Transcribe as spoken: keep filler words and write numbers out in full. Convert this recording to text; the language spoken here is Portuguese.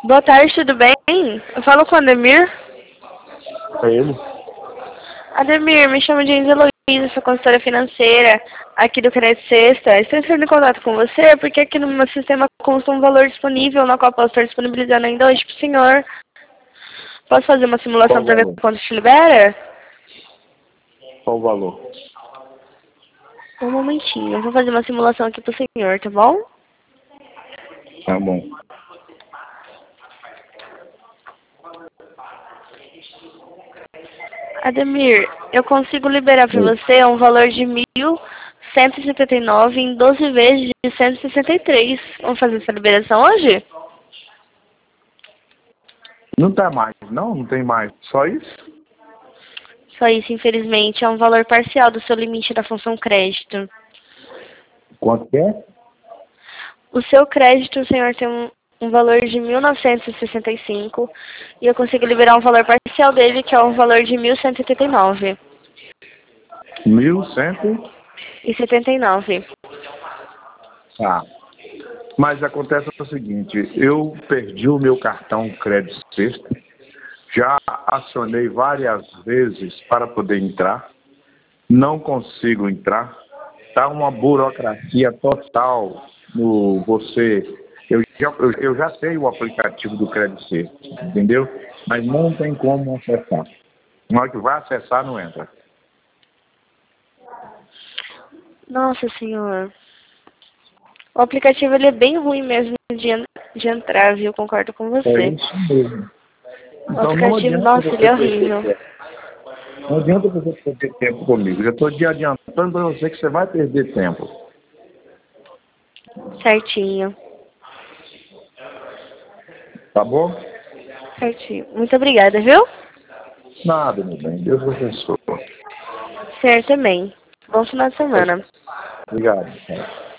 Boa tarde, tudo bem? Eu falo com o Ademir. É ele? Ademir, me chamo de Angela Luiz, sou consultora financeira aqui do Crédito Sexta. Estou entrando em contato com você porque aqui no meu sistema consta um valor disponível na qual posso estar disponibilizando ainda hoje para o senhor. Posso fazer uma simulação Qual o para ver valor? quanto te libera? Qual o valor? Um momentinho, eu vou fazer uma simulação aqui para o senhor, tá bom? Tá bom. Ademir, eu consigo liberar para Oi. você um valor de mil cento e setenta e nove em doze vezes de cento e sessenta e três. Vamos fazer essa liberação hoje? Não tá mais, não? Não tem mais. Só isso? Só isso, infelizmente, é um valor parcial do seu limite da função crédito. Quanto que é? O seu crédito, o senhor tem um, um valor de mil novecentos e sessenta e cinco e eu consigo liberar um valor parcial dele, que é um valor de mil cento e setenta e nove. Mil cento? E setenta e nove. Tá. Mas acontece o seguinte, eu perdi o meu cartão crédito sexta, já acionei várias vezes para poder entrar, não consigo entrar, tá uma burocracia total no você. Eu já, eu, eu já tenho o aplicativo do crédito sexta, entendeu? Mas não tem como acessar. Na hora que vai acessar, não entra. Nossa, senhor. O aplicativo ele é bem ruim mesmo de, en- de entrar, viu? Concordo com É você. isso mesmo. O Então não aplicativo, adianta nossa, ele você é perder horrível. tempo. Não adianta você perder tempo comigo. Já estou te adiantando para você que você vai perder tempo. Certinho. Tá bom? Certinho. Muito obrigada, viu? Nada, meu bem. Deus abençoe. Certo também. Bom final de semana. Obrigado. Cara.